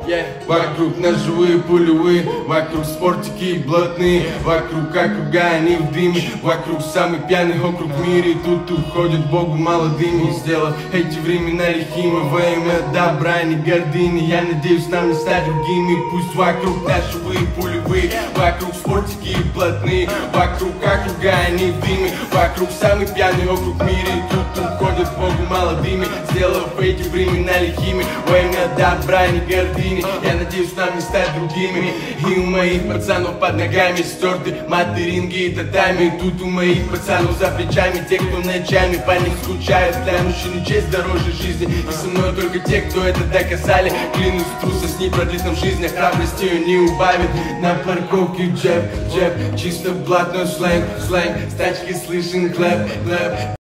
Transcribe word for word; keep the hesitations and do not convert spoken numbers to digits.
Вокруг ножевые пулевые, вокруг спортики блатные, вокруг округа они в дыме, вокруг самый пьяный округ в мире. Тут уходят Богу молодыми, сделав эти времена лихими во имя добра, не гордыни. Я надеюсь нам не стать другими. Пусть вокруг ножевые пулевые, вокруг спортики блатные, вокруг округа они в дыме, вокруг самый пьяный округ в мире. Тут уходят Богу молодыми, сделав эти времена лихими во имя добра, не гордыни. Я надеюсь нам не стать другими. И у моих пацанов под ногами стерты материнги и татами. Тут у моих пацанов за плечами те, кто ночами по них скучают. Для мужчины честь дороже жизни, и со мной только те, кто это доказали. Клянусь, трусость не продлит нам жизнь, а храбрость ее не убавит. На парковке джеб, джеб, чисто блатной сленг, сленг. С тачки слышен клэп, клэп.